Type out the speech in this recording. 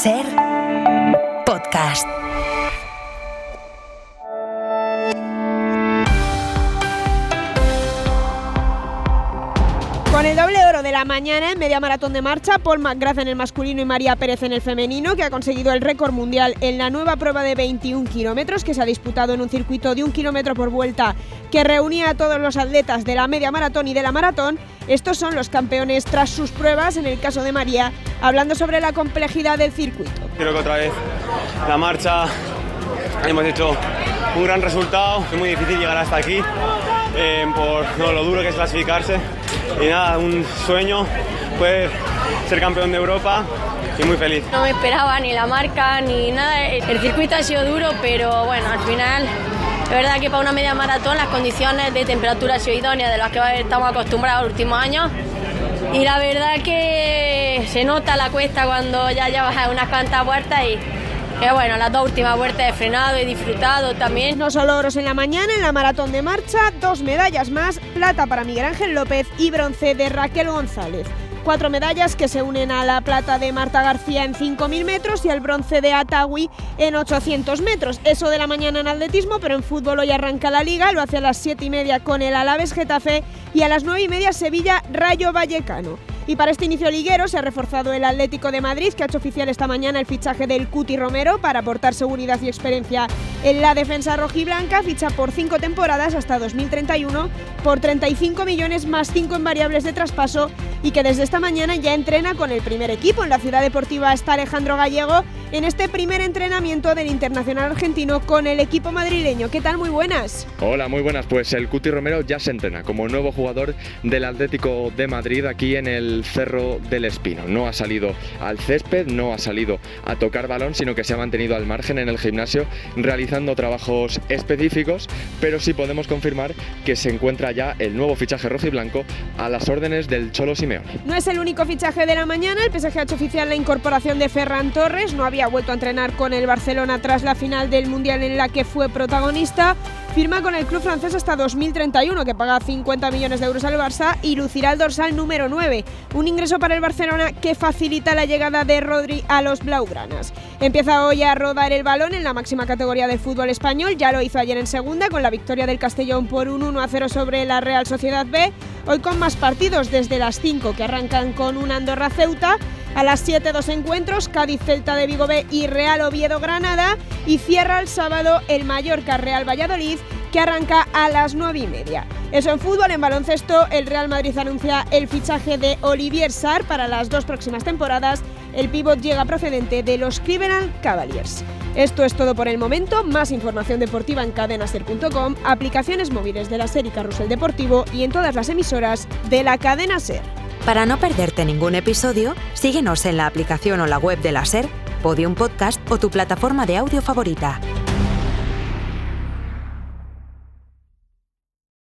SER Podcast. Con el doble oro de la mañana en media maratón de marcha, Paul McGrath en el masculino y María Pérez en el femenino, que ha conseguido el récord mundial en la nueva prueba de 21 kilómetros que se ha disputado en un circuito de 1 kilómetro por vuelta que reunía a todos los atletas de la media maratón y de la maratón. Estos son los campeones tras sus pruebas, en el caso de María, hablando sobre la complejidad del circuito. Creo que otra vez la marcha hemos hecho un gran resultado, es muy difícil llegar hasta aquí por lo duro que es clasificarse y nada, un sueño poder ser campeón de Europa y muy feliz. No me esperaba ni la marca ni nada, el circuito ha sido duro, pero bueno, al final es verdad que para una media maratón las condiciones de temperatura han sido idóneas de las que estamos acostumbrados los últimos años. Y la verdad que se nota la cuesta cuando ya llevas unas cuantas vueltas y que bueno, las dos últimas vueltas he frenado, he disfrutado también. No solo oros en la mañana, en la maratón de marcha, 2 medallas más, plata para Miguel Ángel López y bronce de Raquel González. 4 medallas que se unen a la plata de Marta García en 5.000 metros y al bronce de Atawi en 800 metros. Eso de la mañana en atletismo, pero en fútbol hoy arranca la Liga, lo hace a las 7:30 con el Alavés Getafe y a las 9:30 Sevilla Rayo Vallecano. Y para este inicio liguero se ha reforzado el Atlético de Madrid, que ha hecho oficial esta mañana el fichaje del Cuti Romero para aportar seguridad y experiencia en la defensa rojiblanca. Ficha por 5 temporadas hasta 2031 por 35 millones más 5 en variables de traspaso, y que desde esta mañana ya entrena con el primer equipo. En la Ciudad Deportiva está Alejandro Gallego en este primer entrenamiento del internacional argentino con el equipo madrileño. ¿Qué tal? Muy buenas. Hola, muy buenas. Pues el Cuti Romero ya se entrena como nuevo jugador del Atlético de Madrid aquí en el Cerro del Espino. No ha salido al césped, no ha salido a tocar balón, sino que se ha mantenido al margen en el gimnasio realizando trabajos específicos, pero sí podemos confirmar que se encuentra ya el nuevo fichaje rojiblanco a las órdenes del Cholo Simeone. No es el único fichaje de la mañana. El PSG ha hecho oficial la incorporación de Ferran Torres. No había vuelto a entrenar con el Barcelona tras la final del Mundial en la que fue protagonista. Firma con el club francés hasta 2031, que paga 50 millones de euros al Barça y lucirá el dorsal número 9. Un ingreso para el Barcelona que facilita la llegada de Rodri a los blaugranas. Empieza hoy a rodar el balón en la máxima categoría del fútbol español. Ya lo hizo ayer en segunda con la victoria del Castellón por un 1-0 sobre la Real Sociedad B. Hoy con más partidos desde las 5, que arrancan con un Andorra-Ceuta. A las 7, 2 encuentros, Cádiz-Celta de Vigo B y Real Oviedo-Granada. Y cierra el sábado el Mallorca-Real Valladolid, que arranca a las 9:30. Eso en fútbol. En baloncesto, el Real Madrid anuncia el fichaje de Olivier Sarr para las 2 próximas temporadas. El pívot llega procedente de los Cleveland Cavaliers. Esto es todo por el momento. Más información deportiva en cadenaser.com, aplicaciones móviles de la SER y Carrusel Deportivo y en todas las emisoras de la cadena SER. Para no perderte ningún episodio, síguenos en la aplicación o la web de la SER, Podium Podcast o tu plataforma de audio favorita.